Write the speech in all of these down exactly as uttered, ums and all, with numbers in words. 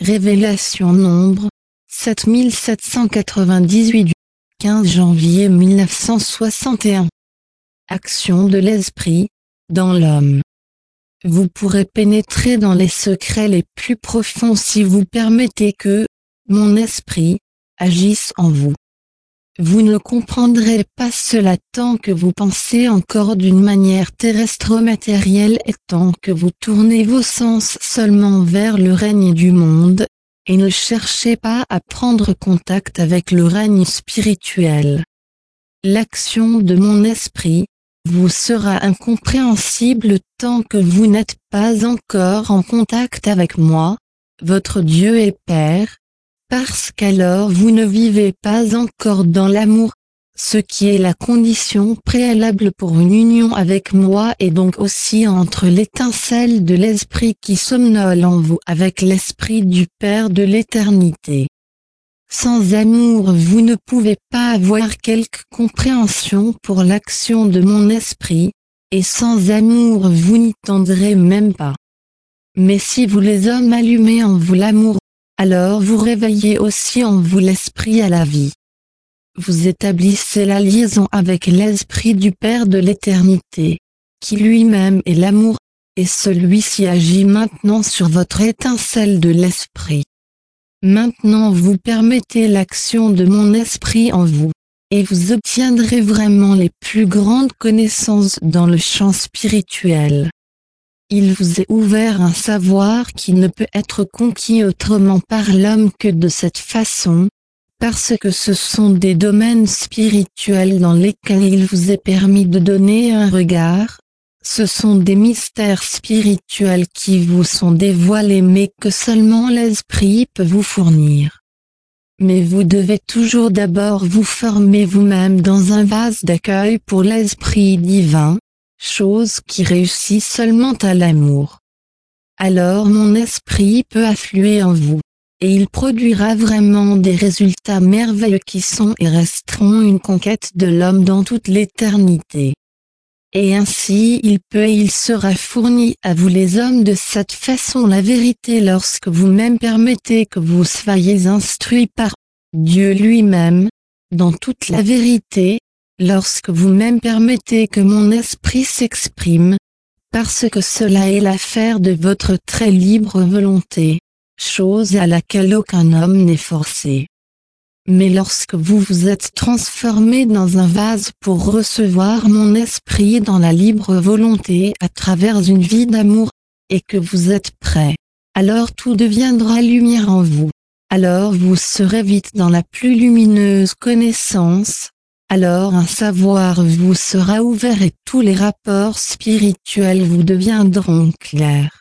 Révélation Nombre, sept mille sept cent quatre-vingt-dix-huit du quinze janvier mille neuf cent soixante et un. Action de l'esprit, dans l'homme. Vous pourrez pénétrer dans les secrets les plus profonds si vous permettez que, mon esprit, agisse en vous. Vous ne comprendrez pas cela tant que vous pensez encore d'une manière terrestre matérielle et tant que vous tournez vos sens seulement vers le règne du monde, et ne cherchez pas à prendre contact avec le règne spirituel. L'action de mon esprit vous sera incompréhensible tant que vous n'êtes pas encore en contact avec moi, votre Dieu et Père, parce qu'alors vous ne vivez pas encore dans l'amour, ce qui est la condition préalable pour une union avec moi et donc aussi entre l'étincelle de l'esprit qui somnole en vous avec l'esprit du Père de l'éternité. Sans amour vous ne pouvez pas avoir quelque compréhension pour l'action de mon esprit, et sans amour vous n'y tendrez même pas. Mais si vous les hommes allumez en vous l'amour, alors vous réveillez aussi en vous l'esprit à la vie. Vous établissez la liaison avec l'esprit du Père de l'éternité, qui lui-même est l'amour, et celui-ci agit maintenant sur votre étincelle de l'esprit. Maintenant vous permettez l'action de mon esprit en vous, et vous obtiendrez vraiment les plus grandes connaissances dans le champ spirituel. Il vous est ouvert un savoir qui ne peut être conquis autrement par l'homme que de cette façon, parce que ce sont des domaines spirituels dans lesquels il vous est permis de donner un regard. Ce sont des mystères spirituels qui vous sont dévoilés mais que seulement l'esprit peut vous fournir. Mais vous devez toujours d'abord vous former vous-même dans un vase d'accueil pour l'esprit divin, chose qui réussit seulement à l'amour. Alors mon esprit peut affluer en vous, et il produira vraiment des résultats merveilleux qui sont et resteront une conquête de l'homme dans toute l'éternité. Et ainsi il peut et il sera fourni à vous les hommes de cette façon la vérité lorsque vous-même permettez que vous soyez instruits par Dieu lui-même, dans toute la vérité, lorsque vous-même permettez que mon esprit s'exprime, parce que cela est l'affaire de votre très libre volonté, chose à laquelle aucun homme n'est forcé. Mais lorsque vous vous êtes transformé dans un vase pour recevoir mon esprit dans la libre volonté à travers une vie d'amour, et que vous êtes prêt, alors tout deviendra lumière en vous. Alors vous serez vite dans la plus lumineuse connaissance, alors un savoir vous sera ouvert et tous les rapports spirituels vous deviendront clairs.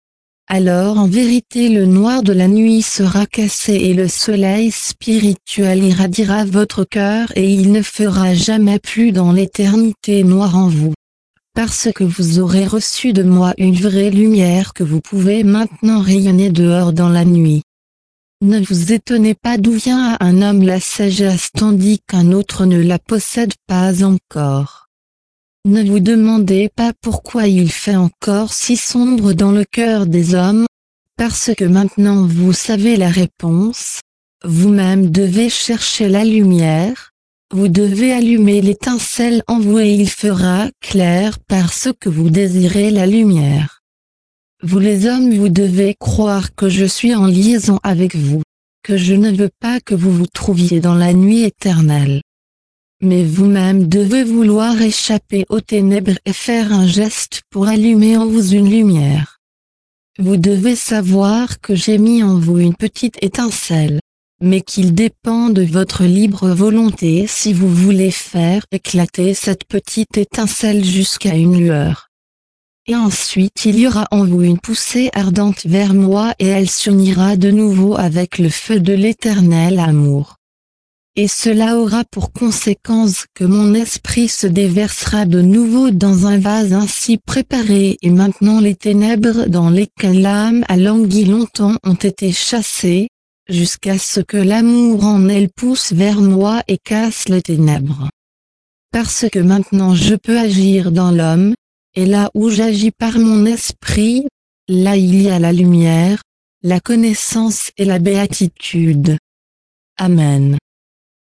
Alors en vérité le noir de la nuit sera cassé et le soleil spirituel irradiera votre cœur et il ne fera jamais plus dans l'éternité noir en vous. Parce que vous aurez reçu de moi une vraie lumière que vous pouvez maintenant rayonner dehors dans la nuit. Ne vous étonnez pas d'où vient à un homme la sagesse tandis qu'un autre ne la possède pas encore. Ne vous demandez pas pourquoi il fait encore si sombre dans le cœur des hommes, parce que maintenant vous savez la réponse. Vous-même devez chercher la lumière, vous devez allumer l'étincelle en vous et il fera clair parce que vous désirez la lumière. Vous les hommes vous devez croire que je suis en liaison avec vous, que je ne veux pas que vous vous trouviez dans la nuit éternelle. Mais vous-même devez vouloir échapper aux ténèbres et faire un geste pour allumer en vous une lumière. Vous devez savoir que j'ai mis en vous une petite étincelle, mais qu'il dépend de votre libre volonté si vous voulez faire éclater cette petite étincelle jusqu'à une lueur. Et ensuite il y aura en vous une poussée ardente vers moi et elle s'unira de nouveau avec le feu de l'éternel amour. Et cela aura pour conséquence que mon esprit se déversera de nouveau dans un vase ainsi préparé et maintenant les ténèbres dans lesquelles l'âme a langui longtemps ont été chassées, jusqu'à ce que l'amour en elle pousse vers moi et casse les ténèbres. Parce que maintenant je peux agir dans l'homme, et là où j'agis par mon esprit, là il y a la lumière, la connaissance et la béatitude. Amen.